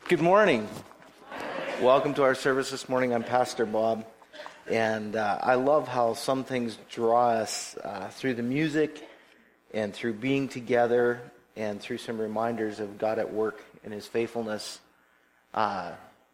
Good morning. Welcome to our service this morning. I'm Pastor Bob, and I love how some things draw us through the music and through being together and through some reminders of God at work and His faithfulness. Draw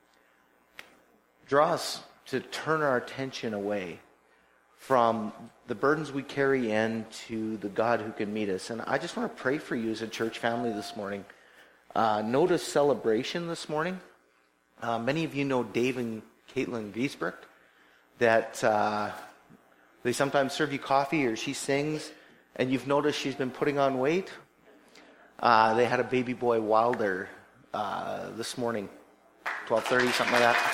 us to turn our attention away from the burdens we carry in to the God who can meet us. And I just want to pray for you as a church family this morning. Notice celebration this morning. Many of you know Dave and Caitlin Giesbrecht, that they sometimes serve you coffee or she sings, and you've noticed she's been putting on weight. They had a baby boy, Wilder, this morning, 12:30, something like that.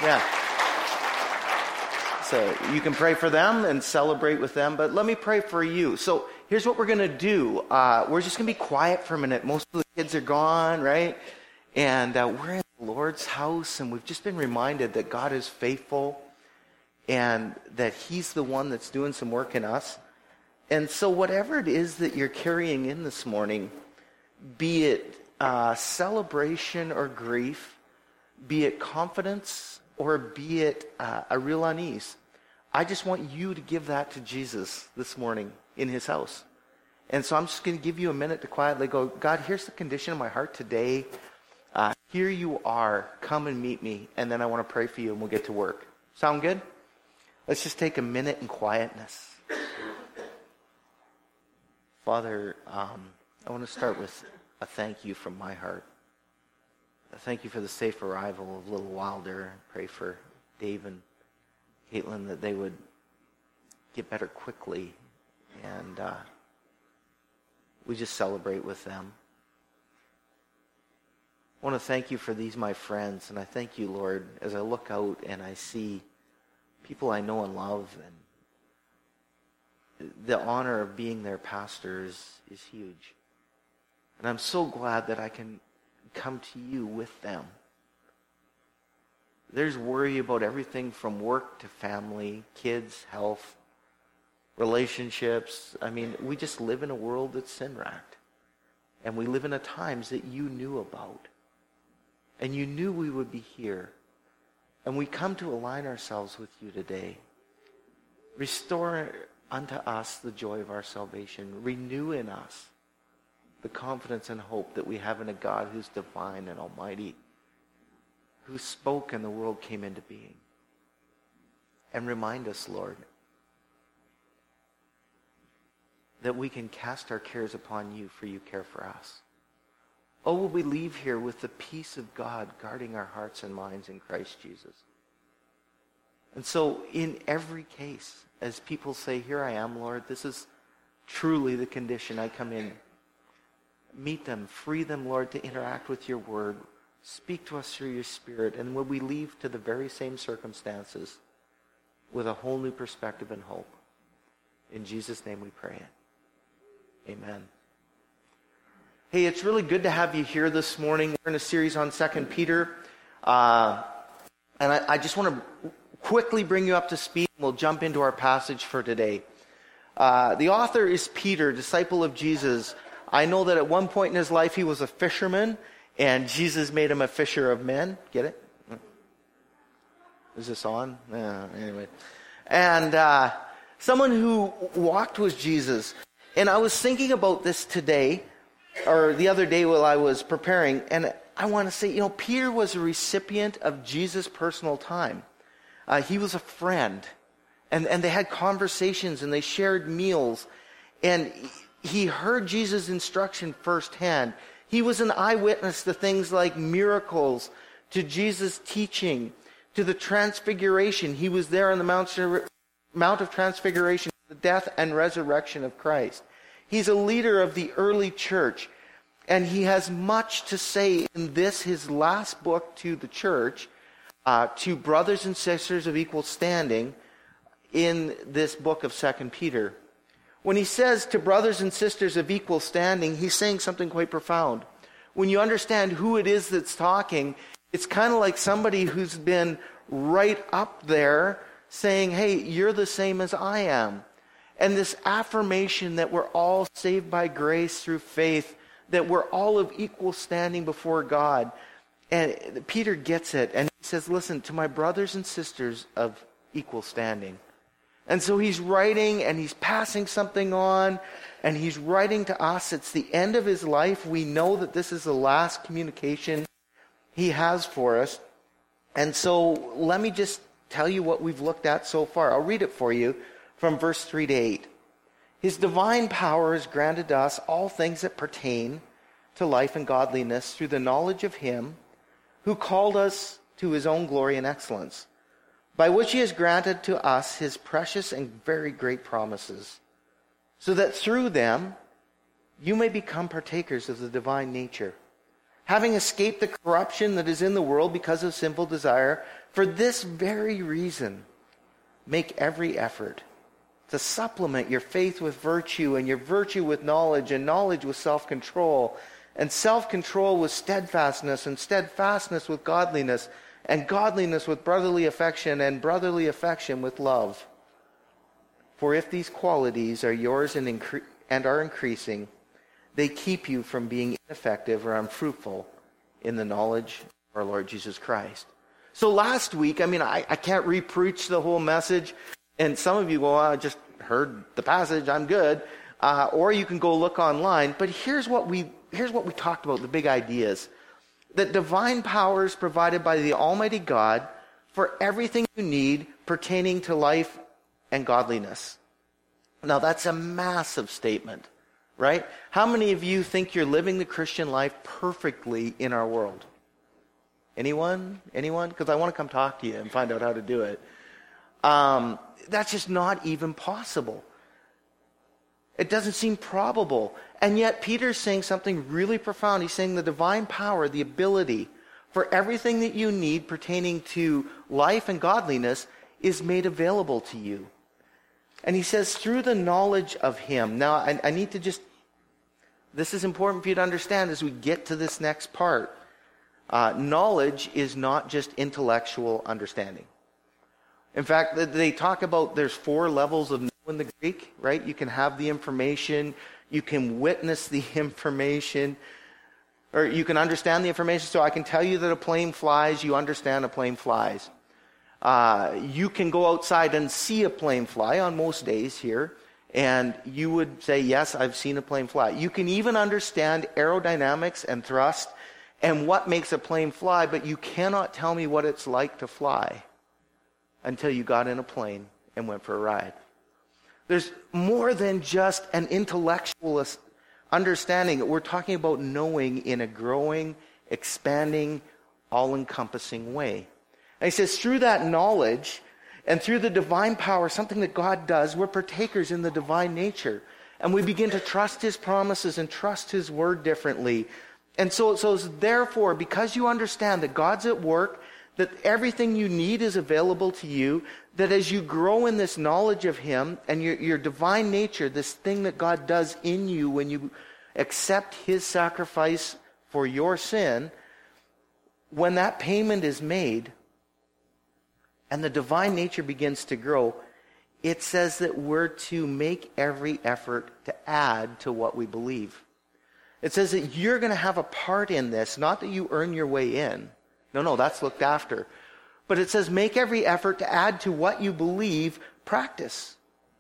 So you can pray for them and celebrate with them, but let me pray for you. So here's what we're going to do. We're just going to be quiet for a minute. Most of the kids are gone, right? And we're in the Lord's house, and we've just been reminded that God is faithful and that He's the one that's doing some work in us. And so whatever it is that you're carrying in this morning, be it celebration or grief, be it confidence, or be it a real unease, I just want you to give that to Jesus this morning in His house. And so I'm just going to give you a minute to quietly go, God, here's the condition of my heart today. Here you are. Come and meet me. And then I want to pray for you and we'll get to work. Sound good? Let's just take a minute in quietness. Father, I want to start with a thank you from my heart. Thank you for the safe arrival of little Wilder. Pray for Dave and Caitlin that they would get better quickly. And we just celebrate with them. I want to thank you for these, my friends. And I thank you, Lord, as I look out and I see people I know and love. And the honor of being their pastor is huge. And I'm so glad that I can come to you with them. There's worry about everything from work to family, kids, health, relationships. I mean, we just live in a world that's sin-racked. And we live in a times that you knew about. And you knew we would be here. And we come to align ourselves with you today. Restore unto us the joy of our salvation. Renew in us the confidence and hope that we have in a God who's divine and almighty, who spoke and the world came into being. And remind us, Lord, that we can cast our cares upon you, for you care for us. Oh, will we leave here with the peace of God guarding our hearts and minds in Christ Jesus. And so in every case, as people say, here I am, Lord, this is truly the condition I come in. Meet them, free them, Lord, to interact with your word. Speak to us through your Spirit. And will we leave to the very same circumstances with a whole new perspective and hope. In Jesus' name we pray it. Amen. Hey, it's really good to have you here this morning. We're in a series on 2 Peter. And I just want to quickly bring you up to speed. We'll jump into our passage for today. The author is Peter, disciple of Jesus. I know that at one point in his life he was a fisherman, and Jesus made him a fisher of men. Get it? Is this on? Anyway. And someone who walked with Jesus. And I was thinking about this today, or the other day while I was preparing, and I want to say, Peter was a recipient of Jesus' personal time. He was a friend, and they had conversations, and they shared meals, and he heard Jesus' instruction firsthand. He was an eyewitness to things like miracles, to Jesus' teaching, to the transfiguration. He was there on the Mount of Transfiguration, the death and resurrection of Christ. He's a leader of the early church, and he has much to say in this, his last book to the church, to brothers and sisters of equal standing in this book of 2 Peter. When he says to brothers and sisters of equal standing, he's saying something quite profound. When you understand who it is that's talking, it's kind of like somebody who's been right up there saying, hey, you're the same as I am. And this affirmation that we're all saved by grace through faith, that we're all of equal standing before God. And Peter gets it, and he says, listen, to my brothers and sisters of equal standing. And so he's writing, and he's passing something on, and he's writing to us. It's the end of his life. We know that this is the last communication he has for us. And so let me just tell you what we've looked at so far. I'll read it for you from verse 3 to 8. His divine power has granted us all things that pertain to life and godliness through the knowledge of him who called us to his own glory and excellence, by which he has granted to us his precious and very great promises, so that through them you may become partakers of the divine nature, having escaped the corruption that is in the world because of sinful desire. For this very reason, make every effort to supplement your faith with virtue, and your virtue with knowledge, and knowledge with self-control, and self-control with steadfastness, and steadfastness with godliness, and godliness with brotherly affection, and brotherly affection with love. For if these qualities are yours and are increasing, they keep you from being ineffective or unfruitful in the knowledge of our Lord Jesus Christ. So last week, I can't re-preach the whole message, and some of you go, I just heard the passage, I'm good. Or you can go look online. But here's what we talked about, the big ideas. That divine power is provided by the Almighty God for everything you need pertaining to life and godliness. Now that's a massive statement, right? How many of you think you're living the Christian life perfectly in our world? Anyone? Because I want to come talk to you and find out how to do it. That's just not even possible. It doesn't seem probable. And yet Peter's saying something really profound. He's saying the divine power, the ability for everything that you need pertaining to life and godliness is made available to you. And he says, through the knowledge of him. Now, I need to just, this is important for you to understand as we get to this next part. Knowledge is not just intellectual understanding. In fact, they talk about there's 4 levels of know in the Greek, right? You can have the information, you can witness the information, or you can understand the information. So I can tell you that a plane flies, you understand a plane flies. You can go outside and see a plane fly on most days here, and you would say, yes, I've seen a plane fly. You can even understand aerodynamics and thrust and what makes a plane fly, but you cannot tell me what it's like to fly until you got in a plane and went for a ride. There's more than just an intellectual understanding. We're talking about knowing in a growing, expanding, all-encompassing way. And he says, through that knowledge and through the divine power, something that God does, we're partakers in the divine nature. And we begin to trust his promises and trust his word differently. And so therefore, because you understand that God's at work, that everything you need is available to you, that as you grow in this knowledge of him and your divine nature, this thing that God does in you when you accept his sacrifice for your sin, when that payment is made and the divine nature begins to grow, it says that we're to make every effort to add to what we believe. It says that you're going to have a part in this, not that you earn your way in. No, that's looked after. But it says make every effort to add to what you believe, practice.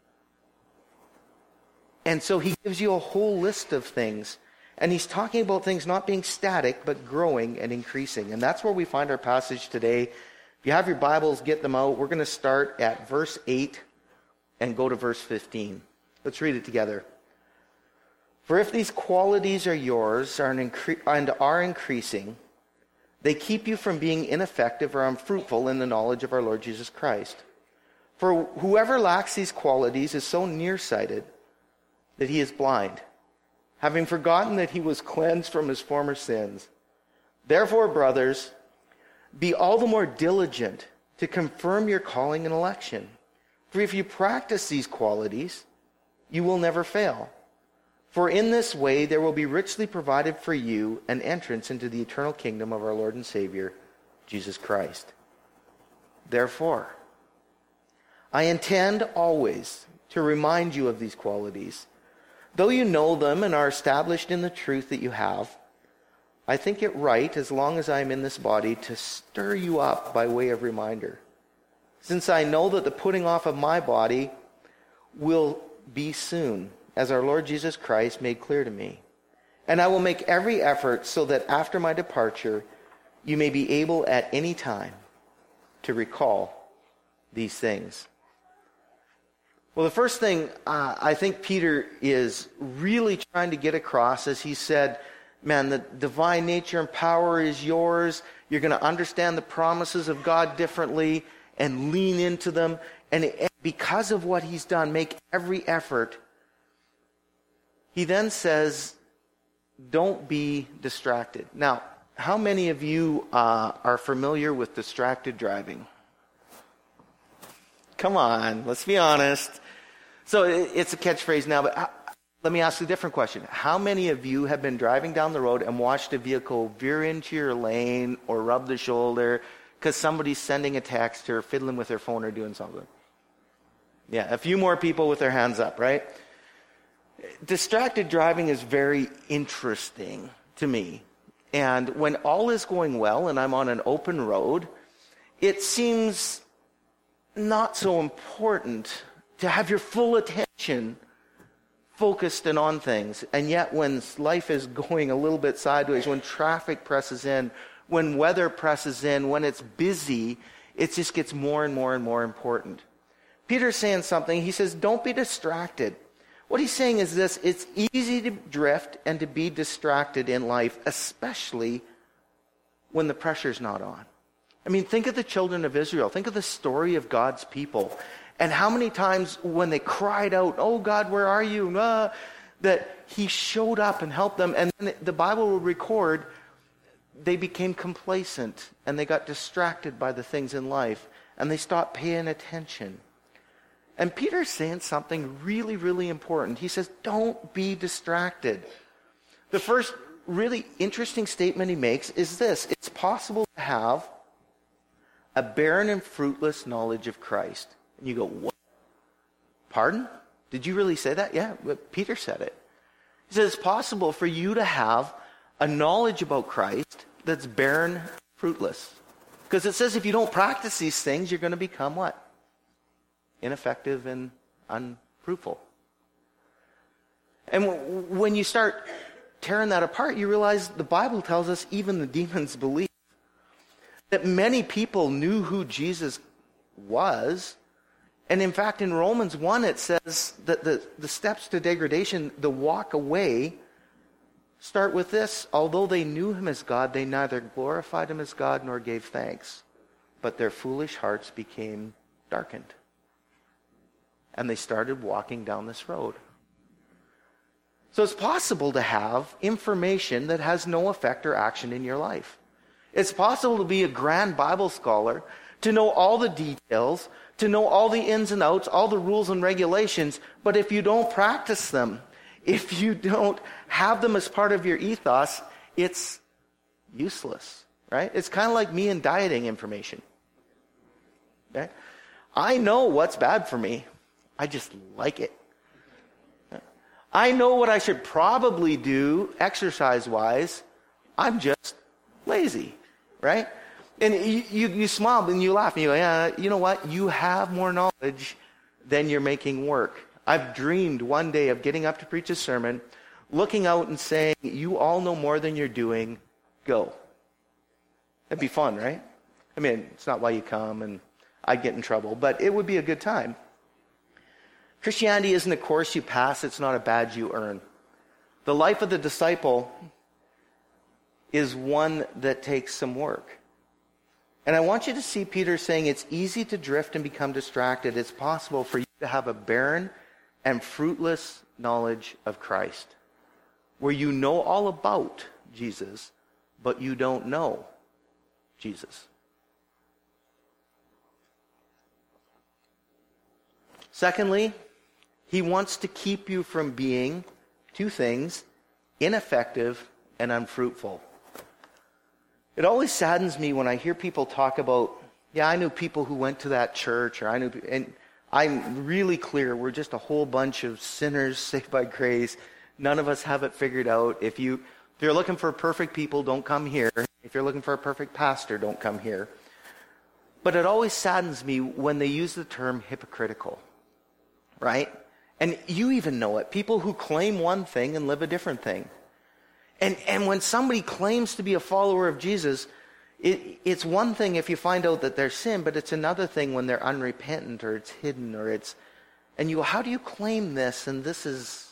And so he gives you a whole list of things. And he's talking about things not being static, but growing and increasing. And that's where we find our passage today. If you have your Bibles, get them out. We're going to start at verse 8 and go to verse 15. Let's read it together. For if these qualities are yours and are increasing, they keep you from being ineffective or unfruitful in the knowledge of our Lord Jesus Christ. For whoever lacks these qualities is so nearsighted that he is blind, having forgotten that he was cleansed from his former sins. Therefore, brothers, be all the more diligent to confirm your calling and election. For if you practice these qualities, you will never fail. For in this way there will be richly provided for you an entrance into the eternal kingdom of our Lord and Savior, Jesus Christ. Therefore, I intend always to remind you of these qualities, though you know them and are established in the truth that you have. I think it right, as long as I am in this body, to stir you up by way of reminder, since I know that the putting off of my body will be soon, as our Lord Jesus Christ made clear to me. And I will make every effort so that after my departure, you may be able at any time to recall these things. Well, the first thing I think Peter is really trying to get across is he said, man, the divine nature and power is yours. You're going to understand the promises of God differently and lean into them. And because of what he's done, make every effort. He then says, don't be distracted. Now, how many of you are familiar with distracted driving? Come on, let's be honest. So it's a catchphrase now, but let me ask a different question. How many of you have been driving down the road and watched a vehicle veer into your lane or rub the shoulder because somebody's sending a text or fiddling with their phone or doing something? Yeah, a few more people with their hands up, right? Distracted driving is very interesting to me. And when all is going well and I'm on an open road, it seems not so important to have your full attention focused and on things. And yet when life is going a little bit sideways, when traffic presses in, when weather presses in, when it's busy, it just gets more and more and more important. Peter's saying something. He says, don't be distracted. What he's saying is this: it's easy to drift and to be distracted in life, especially when the pressure's not on. I mean, think of the children of Israel. Think of the story of God's people. And how many times when they cried out, oh God, where are you? That he showed up and helped them. And then the Bible will record they became complacent and they got distracted by the things in life and they stopped paying attention. And Peter's saying something really, really important. He says, don't be distracted. The first really interesting statement he makes is this: it's possible to have a barren and fruitless knowledge of Christ. And you go, what? Pardon? Did you really say that? Yeah, but Peter said it. He says it's possible for you to have a knowledge about Christ that's barren, fruitless. Because it says if you don't practice these things, you're going to become what? Ineffective and unfruitful. And when you start tearing that apart, you realize the Bible tells us even the demons believe that many people knew who Jesus was. And in fact, in Romans 1, it says that the steps to degradation, the walk away, start with this: although they knew him as God, they neither glorified him as God nor gave thanks, but their foolish hearts became darkened. And they started walking down this road. So it's possible to have information that has no effect or action in your life. It's possible to be a grand Bible scholar, to know all the details, to know all the ins and outs, all the rules and regulations, but if you don't practice them, if you don't have them as part of your ethos, it's useless, right? It's kind of like me and dieting information. Okay? I know what's bad for me. I just like it. I know what I should probably do exercise-wise. I'm just lazy, right? And you smile and you laugh and you go, yeah, you know what? You have more knowledge than you're making work. I've dreamed one day of getting up to preach a sermon, looking out and saying, you all know more than you're doing, go. That'd be fun, right? I mean, it's not why you come and I'd get in trouble, but it would be a good time. Christianity isn't a course you pass, it's not a badge you earn. The life of the disciple is one that takes some work. And I want you to see Peter saying it's easy to drift and become distracted. It's possible for you to have a barren and fruitless knowledge of Christ, where you know all about Jesus, but you don't know Jesus. Secondly, he wants to keep you from being two things: ineffective and unfruitful. It always saddens me when I hear people talk about, yeah, I knew people who went to that church, or I knew, and I'm really clear, we're just a whole bunch of sinners saved by grace. None of us have it figured out. If you If you're looking for perfect people, don't come here. If you're looking for a perfect pastor, don't come here. But it always saddens me when they use the term hypocritical, right? And you even know it. People who claim one thing and live a different thing. And when somebody claims to be a follower of Jesus, it's one thing if you find out that there's sin, but it's another thing when they're unrepentant or it's hidden or it's... And you go, how do you claim this? And this is...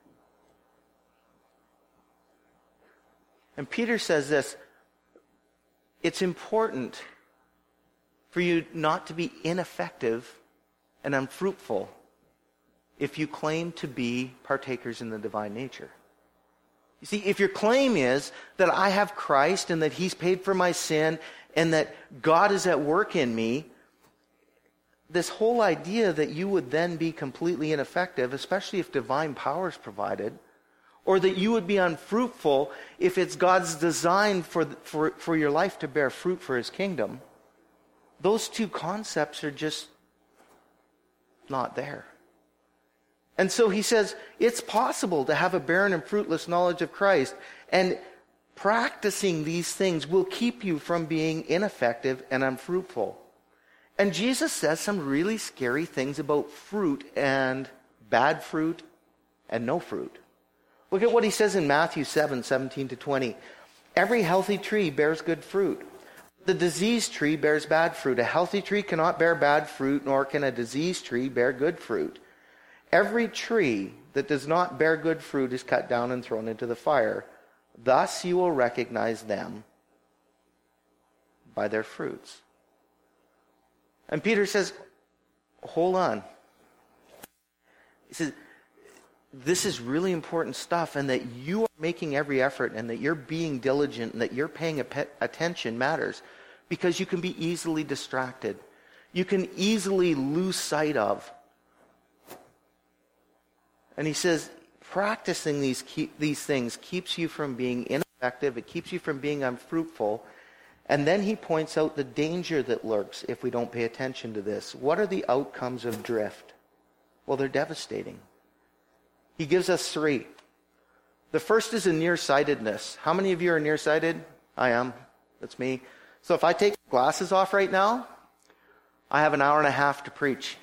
And Peter says this, it's important for you not to be ineffective and unfruitful if you claim to be partakers in the divine nature. You see, if your claim is that I have Christ and that He's paid for my sin and that God is at work in me, this whole idea that you would then be completely ineffective, especially if divine power is provided, or that you would be unfruitful if it's God's design for your life to bear fruit for His kingdom, those two concepts are just not there. And so he says, it's possible to have a barren and fruitless knowledge of Christ, and practicing these things will keep you from being ineffective and unfruitful. And Jesus says some really scary things about fruit and bad fruit and no fruit. Look at what he says in Matthew 7:17-20. Every healthy tree bears good fruit. The diseased tree bears bad fruit. A healthy tree cannot bear bad fruit, nor can a diseased tree bear good fruit. Every tree that does not bear good fruit is cut down and thrown into the fire. Thus you will recognize them by their fruits. And Peter says, hold on. He says, this is really important stuff, and that you are making every effort and that you're being diligent and that you're paying attention matters, because you can be easily distracted. You can easily lose sight of. And he says, practicing these things keeps you from being ineffective. It keeps you from being unfruitful. And then he points out the danger that lurks if we don't pay attention to this. What are the outcomes of drift? Well, they're devastating. He gives us three. The first is a nearsightedness. How many of you are nearsighted? I am. That's me. So if I take glasses off right now, I have an hour and a half to preach.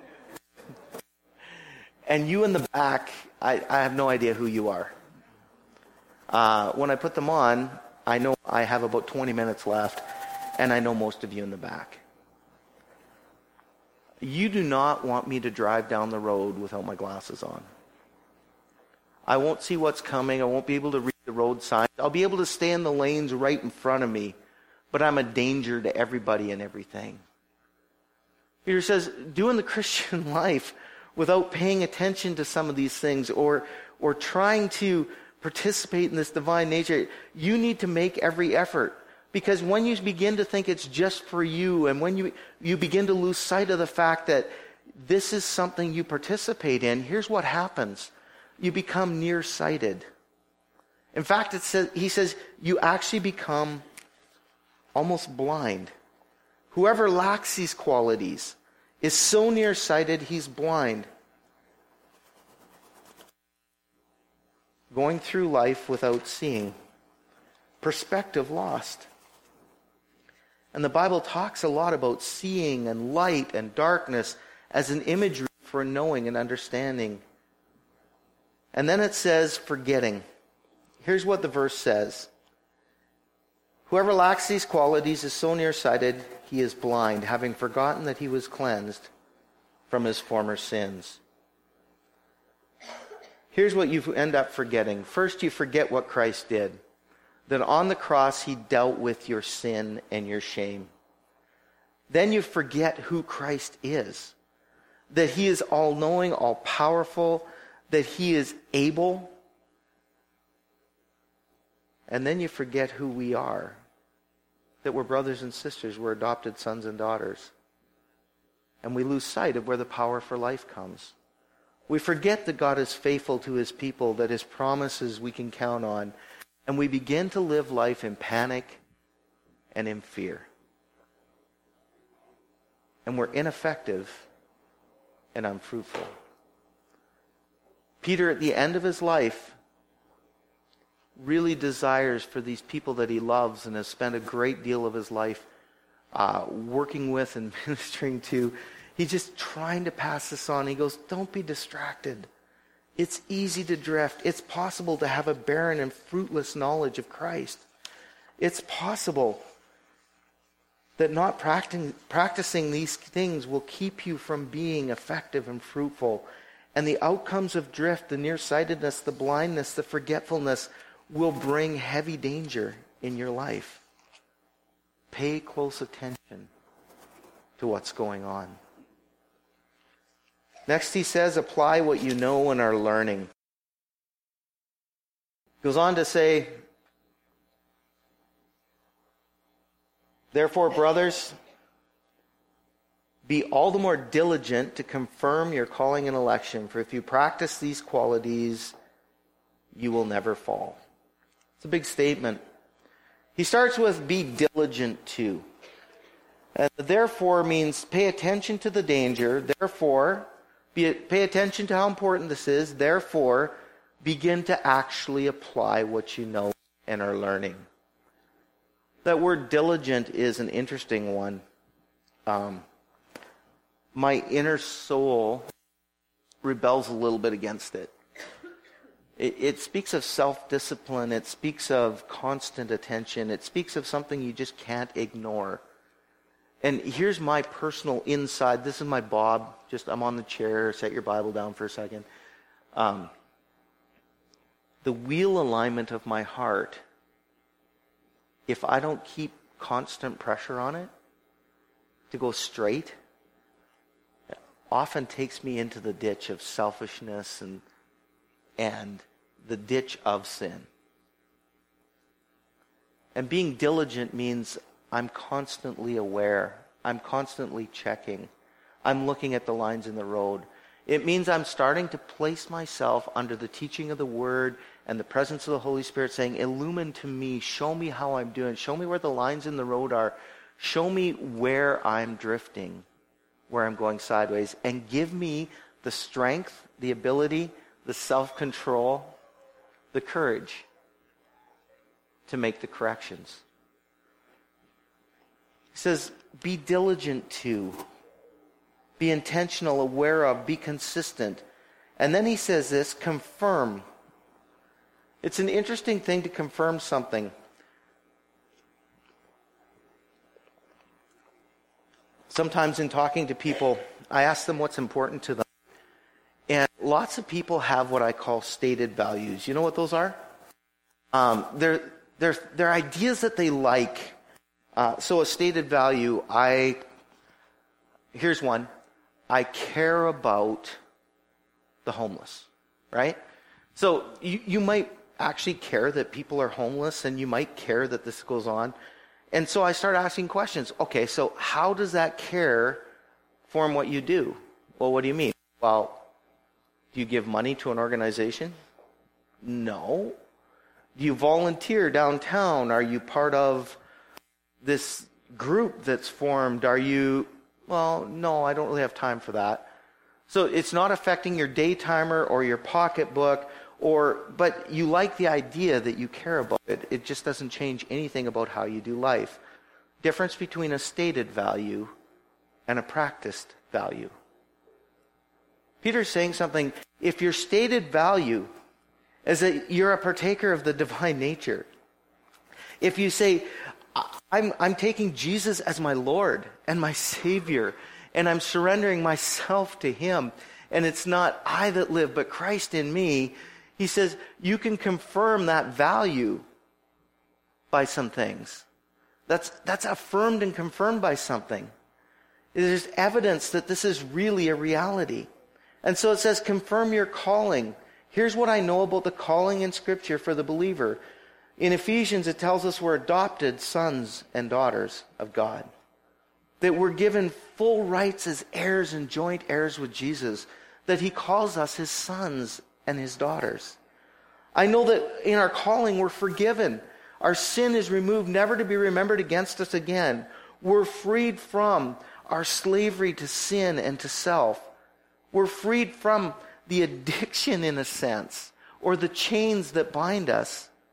And you in the back, I have no idea who you are. When I put them on, I know I have about 20 minutes left, and I know most of you in the back. You do not want me to drive down the road without my glasses on. I won't see what's coming. I won't be able to read the road signs. I'll be able to stay in the lanes right in front of me, but I'm a danger to everybody and everything. Peter says, doing the Christian life without paying attention to some of these things or trying to participate in this divine nature, you need to make every effort. Because when you begin to think it's just for you, and when you begin to lose sight of the fact that this is something you participate in, here's what happens. You become nearsighted. In fact, he says, you actually become almost blind. Whoever lacks these qualities is so nearsighted he's blind. Going through life without seeing. Perspective lost. And the Bible talks a lot about seeing and light and darkness as an imagery for knowing and understanding. And then it says forgetting. Here's what the verse says. Whoever lacks these qualities is so nearsighted he is blind, having forgotten that he was cleansed from his former sins. Here's what you end up forgetting. First, you forget what Christ did. That on the cross he dealt with your sin and your shame. Then you forget who Christ is. That he is all-knowing, all-powerful, that he is able. And then you forget who we are. That we're brothers and sisters, we're adopted sons and daughters. And we lose sight of where the power for life comes. We forget that God is faithful to his people, that his promises we can count on. And we begin to live life in panic and in fear. And we're ineffective and unfruitful. Peter, at the end of his life, really desires for these people that he loves and has spent a great deal of his life working with and ministering to. He's just trying to pass this on. He goes, don't be distracted. It's easy to drift. It's possible to have a barren and fruitless knowledge of Christ. It's possible that not practicing these things will keep you from being effective and fruitful. And the outcomes of drift, the nearsightedness, the blindness, the forgetfulness, will bring heavy danger in your life. Pay close attention to what's going on. Next he says, apply what you know and are learning. Goes on to say, therefore, brothers, be all the more diligent to confirm your calling and election, for if you practice these qualities, you will never fall. It's a big statement. He starts with be diligent to. And therefore means pay attention to the danger. Therefore, pay attention to how important this is. Therefore, begin to actually apply what you know and are learning. That word diligent is an interesting one. My inner soul rebels a little bit against it. It speaks of self-discipline. It speaks of constant attention. It speaks of something you just can't ignore. And here's my personal inside. This is my Bob. I'm on the chair. Set your Bible down for a second. The wheel alignment of my heart, if I don't keep constant pressure on it to go straight, it often takes me into the ditch of selfishness and the ditch of sin. And being diligent means I'm constantly aware. I'm constantly checking. I'm looking at the lines in the road. It means I'm starting to place myself under the teaching of the Word and the presence of the Holy Spirit saying, illumine to me, show me how I'm doing, show me where the lines in the road are, show me where I'm drifting, where I'm going sideways, and give me the strength, the ability, the self-control, the courage to make the corrections. He says, be diligent to, be intentional, aware of, be consistent. And then he says this, confirm. It's an interesting thing to confirm something. Sometimes in talking to people, I ask them what's important to them. And lots of people have what I call stated values. You know what those are? They're ideas that they like. So a stated value, here's one. I care about the homeless, right? So you might actually care that people are homeless, and you might care that this goes on. And so I start asking questions. Okay, so how does that care form what you do? Well, what do you mean? Well, do you give money to an organization? No. Do you volunteer downtown? Are you part of this group that's formed? Well, no, I don't really have time for that. So it's not affecting your day timer or your pocketbook, but you like the idea that you care about it. It just doesn't change anything about how you do life. Difference between a stated value and a practiced value. Peter's saying something. If your stated value is that you're a partaker of the divine nature, if you say, I'm taking Jesus as my Lord and my Savior, and I'm surrendering myself to Him, and it's not I that live, but Christ in me, he says you can confirm that value by some things. That's affirmed and confirmed by something. There's evidence that this is really a reality. And so it says, confirm your calling. Here's what I know about the calling in Scripture for the believer. In Ephesians, it tells us we're adopted sons and daughters of God. That we're given full rights as heirs and joint heirs with Jesus. That He calls us His sons and His daughters. I know that in our calling we're forgiven. Our sin is removed, never to be remembered against us again. We're freed from our slavery to sin and to self. We're freed from the addiction, in a sense, or the chains that bind us.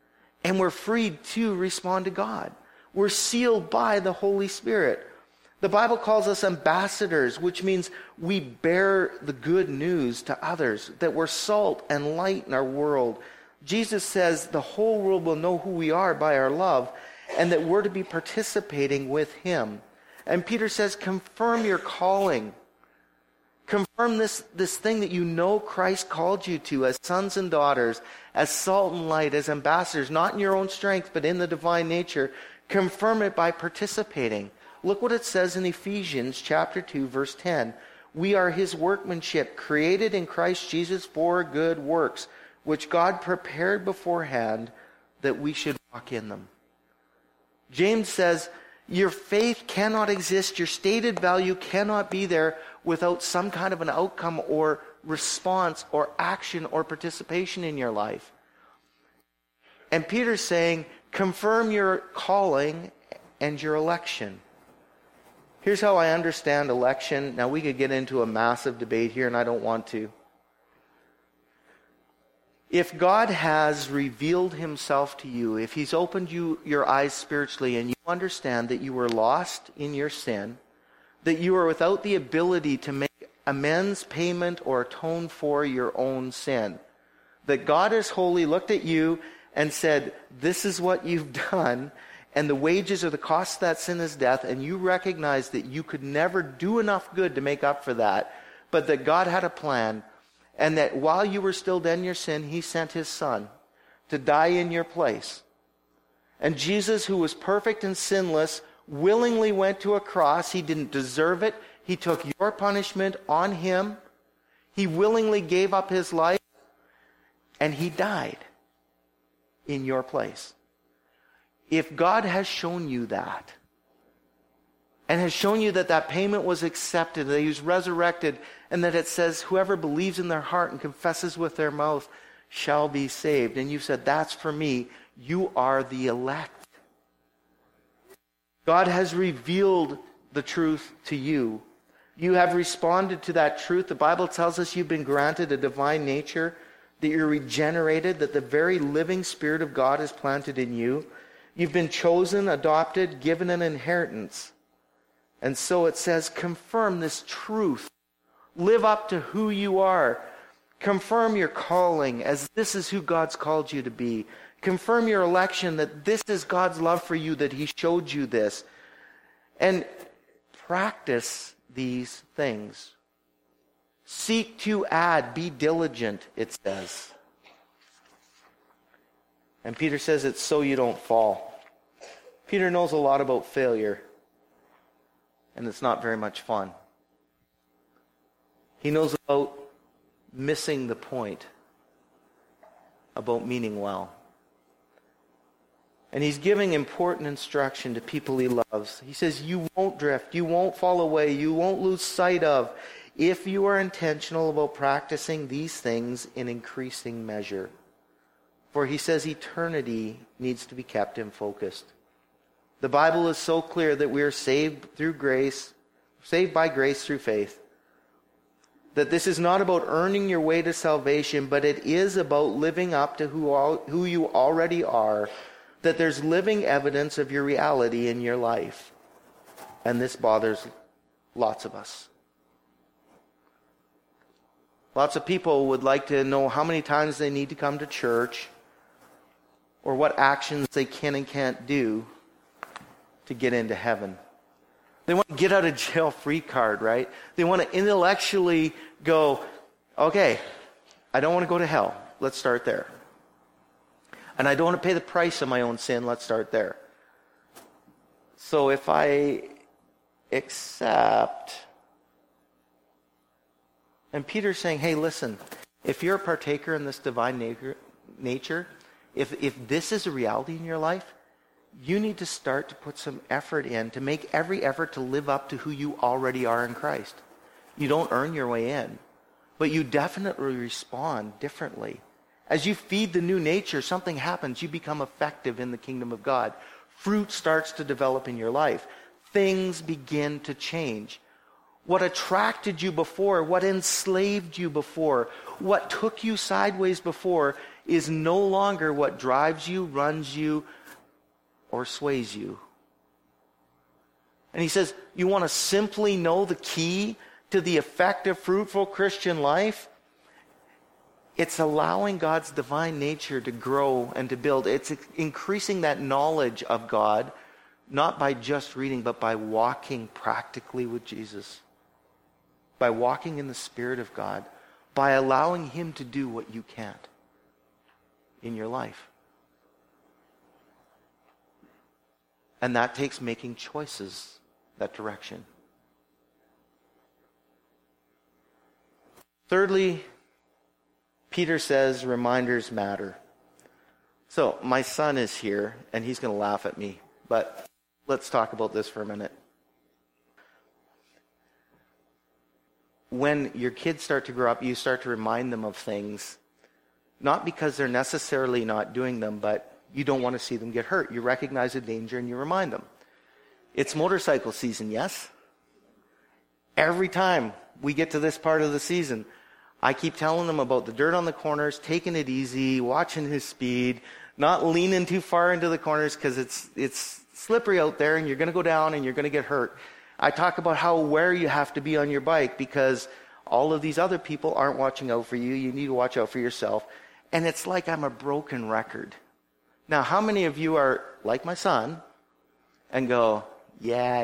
And we're freed to respond to God. We're sealed by the Holy Spirit. The Bible calls us ambassadors, which means we bear the good news to others, that we're salt and light in our world. Jesus says the whole world will know who we are by our love, and that we're to be participating with him. And Peter says, confirm your calling. Confirm this thing that you know Christ called you to as sons and daughters, as salt and light, as ambassadors, not in your own strength, but in the divine nature. Confirm it by participating. Look what it says in Ephesians chapter 2, verse 10. We are his workmanship, created in Christ Jesus for good works, which God prepared beforehand that we should walk in them. James says, your faith cannot exist, your stated value cannot be there without some kind of an outcome or response or action or participation in your life. And Peter's saying, confirm your calling and your election. Here's how I understand election. Now, we could get into a massive debate here, and I don't want to. If God has revealed himself to you, if he's opened your eyes spiritually, and you understand that you were lost in your sin, that you are without the ability to make amends, payment, or atone for your own sin, that God is holy, looked at you and said, this is what you've done, and the wages or the cost of that sin is death, and you recognize that you could never do enough good to make up for that, but that God had a plan, and that while you were still dead in your sin, he sent his son to die in your place. And Jesus, who was perfect and sinless, willingly went to a cross. He didn't deserve it. He took your punishment on him. He willingly gave up his life, and he died in your place. If God has shown you that, and has shown you that that payment was accepted, that he was resurrected, and that it says whoever believes in their heart and confesses with their mouth shall be saved, and you said, that's for me, you are the elect. God has revealed the truth to you. You have responded to that truth. The Bible tells us you've been granted a divine nature, that you're regenerated, that the very living Spirit of God is planted in you. You've been chosen, adopted, given an inheritance. And so it says, confirm this truth. Live up to who you are. Confirm your calling as this is who God's called you to be. Confirm your election, that this is God's love for you, that he showed you this. And practice these things. Seek to add, be diligent, it says. And Peter says it's so you don't fall. Peter knows a lot about failure, and it's not very much fun. He knows about missing the point, about meaning well. And he's giving important instruction to people he loves. He says, you won't drift, you won't fall away, you won't lose sight of, if you are intentional about practicing these things in increasing measure. For he says eternity needs to be kept in focus. The Bible is so clear that we are saved through grace, saved by grace through faith. That this is not about earning your way to salvation, but it is about living up to who you already are. That there's living evidence of your reality in your life. And this bothers lots of us. Lots of people would like to know how many times they need to come to church, or what actions they can and can't do to get into heaven. They want to get out of jail free card, right? They want to intellectually go, okay, I don't want to go to hell. Let's start there. And I don't want to pay the price of my own sin. Let's start there. So if I accept... And Peter's saying, hey, listen, if you're a partaker in this divine nature, if this is a reality in your life, you need to start to put some effort in, to make every effort to live up to who you already are in Christ. You don't earn your way in, but you definitely respond differently. As you feed the new nature, something happens. You become effective in the kingdom of God. Fruit starts to develop in your life. Things begin to change. What attracted you before, what enslaved you before, what took you sideways before, is no longer what drives you, runs you, or sways you. And he says, you want to simply know the key to the effective, fruitful Christian life? It's allowing God's divine nature to grow and to build. It's increasing that knowledge of God, not by just reading, but by walking practically with Jesus. By walking in the Spirit of God. By allowing Him to do what you can't in your life. And that takes making choices that direction. Thirdly, Peter says reminders matter. So, my son is here, and he's going to laugh at me, but let's talk about this for a minute. When your kids start to grow up, you start to remind them of things, not because they're necessarily not doing them, but you don't want to see them get hurt. You recognize the danger and you remind them. It's motorcycle season, yes? Every time we get to this part of the season, I keep telling them about the dirt on the corners, taking it easy, watching his speed, not leaning too far into the corners because it's slippery out there and you're going to go down and you're going to get hurt. I talk about how aware you have to be on your bike because all of these other people aren't watching out for you. You need to watch out for yourself. And it's like I'm a broken record. Now, how many of you are like my son and go, yeah.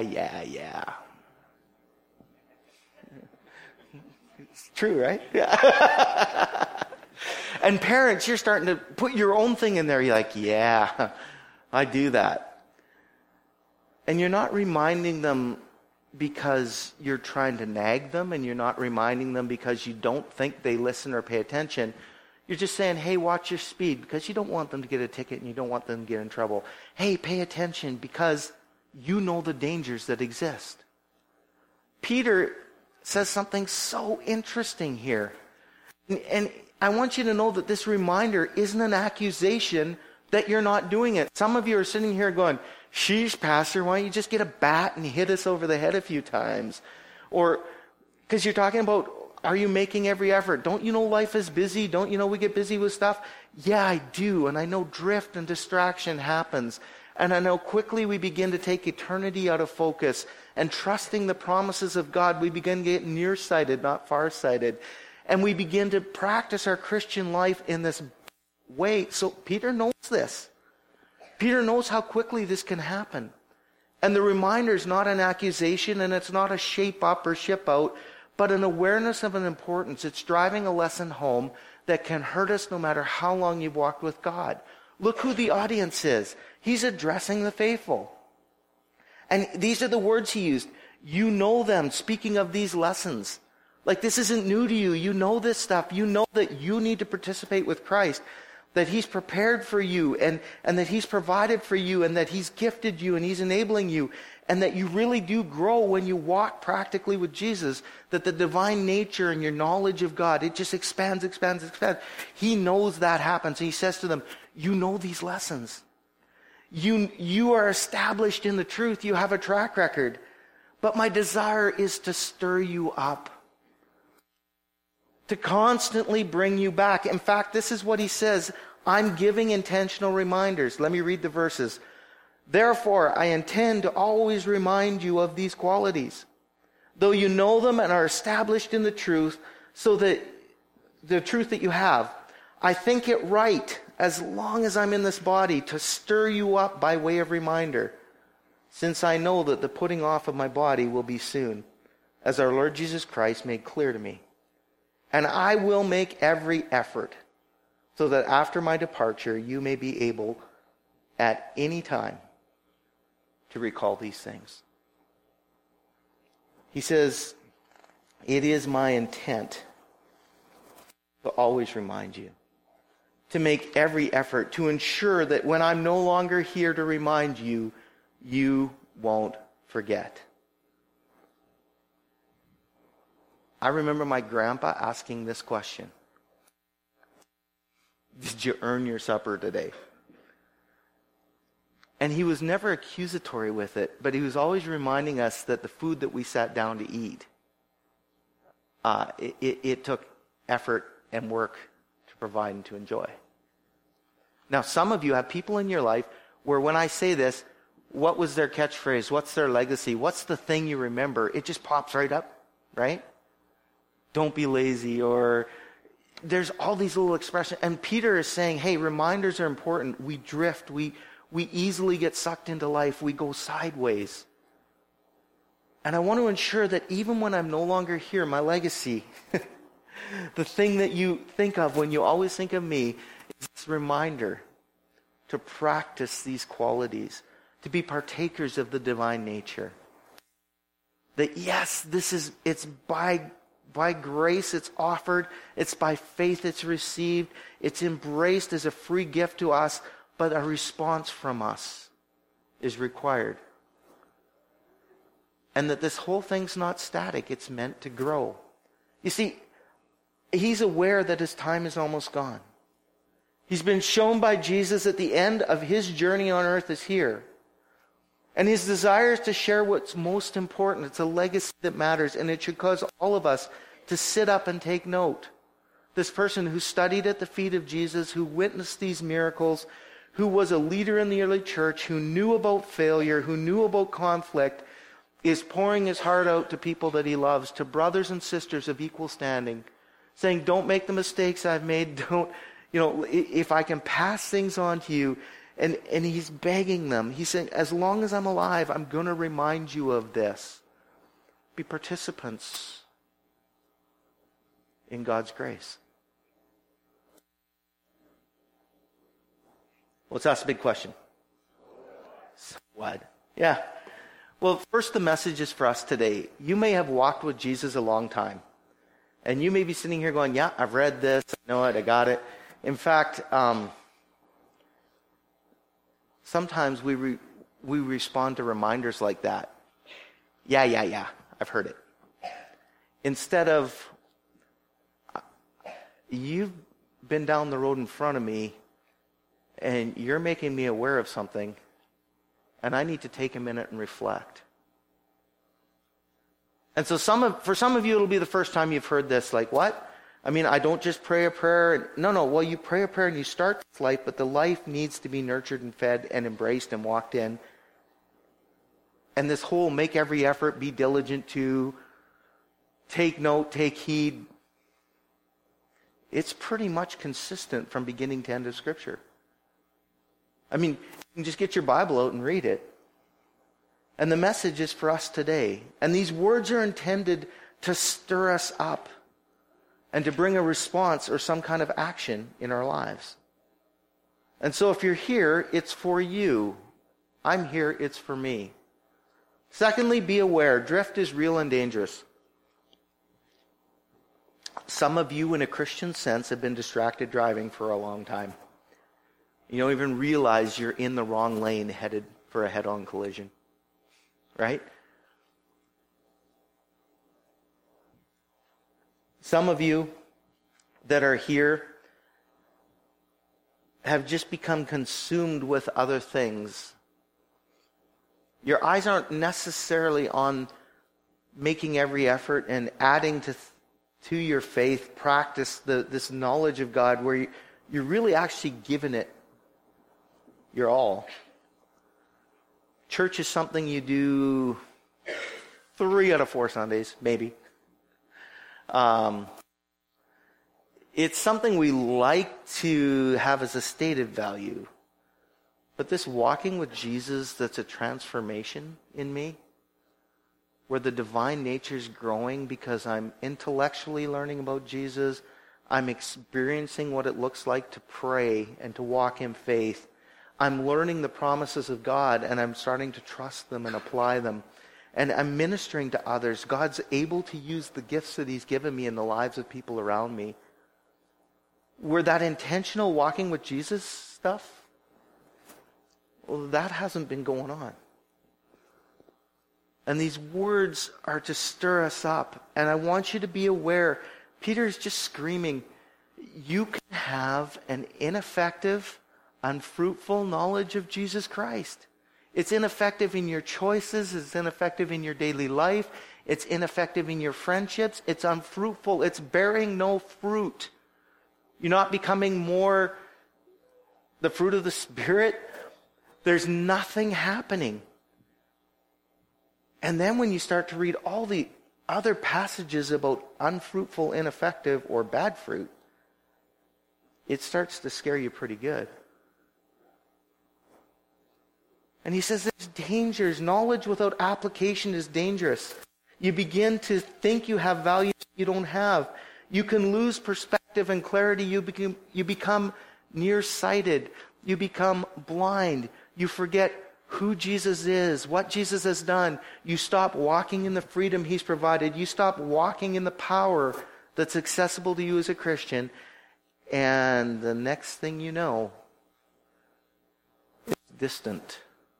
It's true, right? Yeah. And parents, you're starting to put your own thing in there. You're like, yeah, I do that. And you're not reminding them because you're trying to nag them, and you're not reminding them because you don't think they listen or pay attention. You're just saying, hey, watch your speed, because you don't want them to get a ticket and you don't want them to get in trouble. Hey, pay attention because you know the dangers that exist. Peter says something so interesting here. And I want you to know that this reminder isn't an accusation that you're not doing it. Some of you are sitting here going, sheesh, Pastor, why don't you just get a bat and hit us over the head a few times? Or, because you're talking about, are you making every effort? Don't you know life is busy? Don't you know we get busy with stuff? Yeah, I do. And I know drift and distraction happens. And I know quickly we begin to take eternity out of focus. And trusting the promises of God, we begin to get nearsighted, not farsighted. And we begin to practice our Christian life in this way. So Peter knows this. Peter knows how quickly this can happen. And the reminder is not an accusation, and it's not a shape up or ship out, but an awareness of an importance. It's driving a lesson home that can hurt us no matter how long you've walked with God. Look who the audience is. He's addressing the faithful. And these are the words he used. You know them, speaking of these lessons. Like, this isn't new to you. You know this stuff. You know that you need to participate with Christ, that He's prepared for you, and that He's provided for you, and that He's gifted you, and He's enabling you, and that you really do grow when you walk practically with Jesus, that the divine nature and your knowledge of God, it just expands. He knows that happens. He says to them, you know these lessons. You are established in the truth. You have a track record. But my desire is to stir you up, to constantly bring you back. In fact, this is what he says. I'm giving intentional reminders. Let me read the verses. Therefore, I intend to always remind you of these qualities, though you know them and are established in the truth, so that the truth that you have. I think it right, as long as I'm in this body, to stir you up by way of reminder, since I know that the putting off of my body will be soon, as our Lord Jesus Christ made clear to me. And I will make every effort so that after my departure you may be able at any time to recall these things. He says, it is my intent to always remind you, to make every effort to ensure that when I'm no longer here to remind you, you won't forget. I remember my grandpa asking this question. Did you earn your supper today? And he was never accusatory with it, but he was always reminding us that the food that we sat down to eat, it took effort and work to provide and to enjoy. Now, some of you have people in your life where when I say this, what was their catchphrase? What's their legacy? What's the thing you remember? It just pops right up, right? Don't be lazy, or there's all these little expressions. And Peter is saying, hey, reminders are important. We drift. We easily get sucked into life. We go sideways. And I want to ensure that even when I'm no longer here, my legacy, the thing that you think of when you always think of me, is this reminder to practice these qualities, to be partakers of the divine nature. That yes, it's by grace it's offered, it's by faith it's received, it's embraced as a free gift to us, but a response from us is required. And that this whole thing's not static, it's meant to grow. You see, he's aware that his time is almost gone. He's been shown by Jesus that the end of his journey on earth is here. And his desire is to share what's most important. It's a legacy that matters, and it should cause all of us to sit up and take note. This person who studied at the feet of Jesus, who witnessed these miracles, who was a leader in the early church, who knew about failure, who knew about conflict, is pouring his heart out to people that he loves, to brothers and sisters of equal standing, saying, don't make the mistakes I've made. If I can pass things on to you. And he's begging them. He's saying, as long as I'm alive, I'm going to remind you of this. Be participants in God's grace. Let's ask a big question. So what? Yeah. Well, first, the message is for us today. You may have walked with Jesus a long time. And you may be sitting here going, yeah, I've read this, I know it, I got it. In fact, sometimes we respond to reminders like that. Yeah, I've heard it. Instead of, you've been down the road in front of me, and you're making me aware of something, and I need to take a minute and reflect. And so for some of you, it'll be the first time you've heard this, like, what? I mean, I don't just pray a prayer. No, well, you pray a prayer and you start this life, but the life needs to be nurtured and fed and embraced and walked in. And this whole make every effort, be diligent to, take note, take heed, it's pretty much consistent from beginning to end of Scripture. I mean, you can just get your Bible out and read it. And the message is for us today. And these words are intended to stir us up and to bring a response or some kind of action in our lives. And so if you're here, it's for you. I'm here, it's for me. Secondly, be aware. Drift is real and dangerous. Some of you, in a Christian sense, have been distracted driving for a long time. You don't even realize you're in the wrong lane headed for a head-on collision. Right? Some of you that are here have just become consumed with other things. Your eyes aren't necessarily on making every effort and adding to your faith, practice this knowledge of God where you're really actually giving it your all. Church is something you do 3 out of 4 Sundays, maybe. It's something we like to have as a stated value. But this walking with Jesus that's a transformation in me, where the divine nature is growing because I'm intellectually learning about Jesus, I'm experiencing what it looks like to pray and to walk in faith. I'm learning the promises of God, and I'm starting to trust them and apply them. And I'm ministering to others. God's able to use the gifts that He's given me in the lives of people around me. Where that intentional walking with Jesus stuff, well, that hasn't been going on. And these words are to stir us up. And I want you to be aware, Peter is just screaming, you can have an ineffective, unfruitful knowledge of Jesus Christ. It's ineffective in your choices. It's ineffective in your daily life. It's ineffective in your friendships. It's unfruitful. It's bearing no fruit. You're not becoming more the fruit of the Spirit, there's nothing happening. And then when you start to read all the other passages about unfruitful, ineffective, or bad fruit, it starts to scare you pretty good. And he says there's dangers. Knowledge without application is dangerous. You begin to think you have value you don't have. You can lose perspective and clarity. You become nearsighted. You become blind. You forget who Jesus is, what Jesus has done. You stop walking in the freedom he's provided. You stop walking in the power that's accessible to you as a Christian. And the next thing you know, it's distant.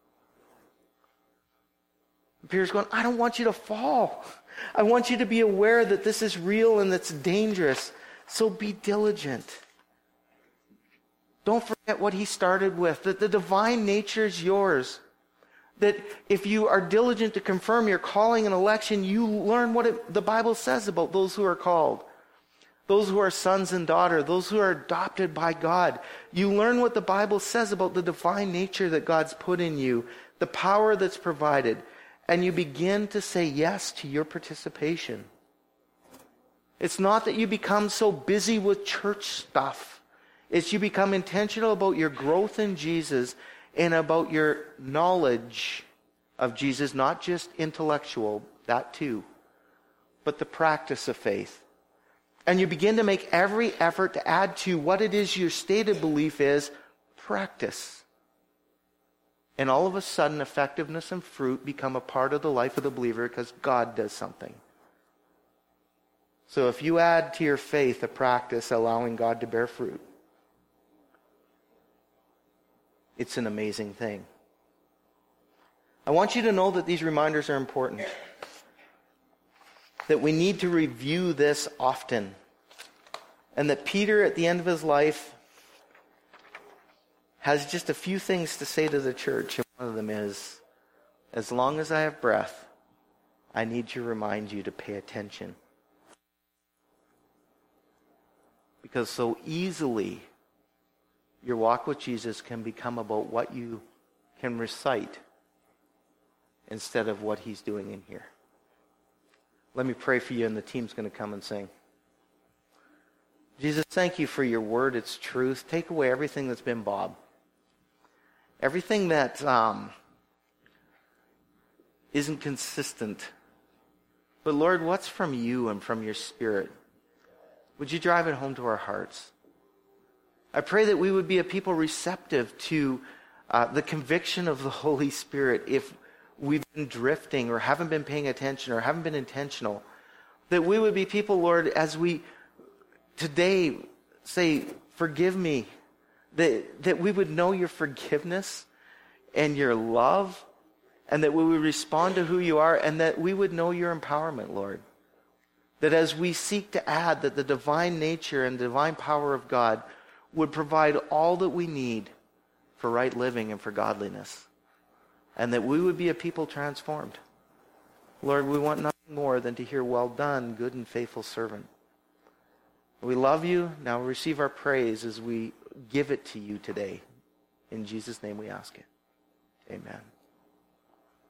Peter's going, I don't want you to fall. I want you to be aware that this is real and it's dangerous. So be diligent. Don't forget what he started with, that the divine nature is yours. That if you are diligent to confirm your calling and election, you learn what the Bible says about those who are called. Those who are sons and daughters, those who are adopted by God. You learn what the Bible says about the divine nature that God's put in you, the power that's provided. And you begin to say yes to your participation. It's not that you become so busy with church stuff. It's you become intentional about your growth in Jesus and about your knowledge of Jesus, not just intellectual, that too, but the practice of faith. And you begin to make every effort to add to what it is your stated belief is, practice. And all of a sudden, effectiveness and fruit become a part of the life of the believer because God does something. So if you add to your faith a practice allowing God to bear fruit, it's an amazing thing. I want you to know that these reminders are important. That we need to review this often. And that Peter, at the end of his life, has just a few things to say to the church. And one of them is, as long as I have breath, I need to remind you to pay attention. Because so easily, your walk with Jesus can become about what you can recite instead of what he's doing in here. Let me pray for you, and the team's going to come and sing. Jesus, thank you for your word, its truth. Take away everything that's been Bob. Everything that isn't consistent. But Lord, what's from you and from your Spirit? Would you drive it home to our hearts? I pray that we would be a people receptive to the conviction of the Holy Spirit if we've been drifting or haven't been paying attention or haven't been intentional. That we would be people, Lord, as we today say, forgive me, that we would know your forgiveness and your love, and that we would respond to who you are, and that we would know your empowerment, Lord. That as we seek to add that the divine nature and divine power of God would provide all that we need for right living and for godliness. And that we would be a people transformed. Lord, we want nothing more than to hear, well done, good and faithful servant. We love you. Now receive our praise as we give it to you today. In Jesus' name we ask it. Amen.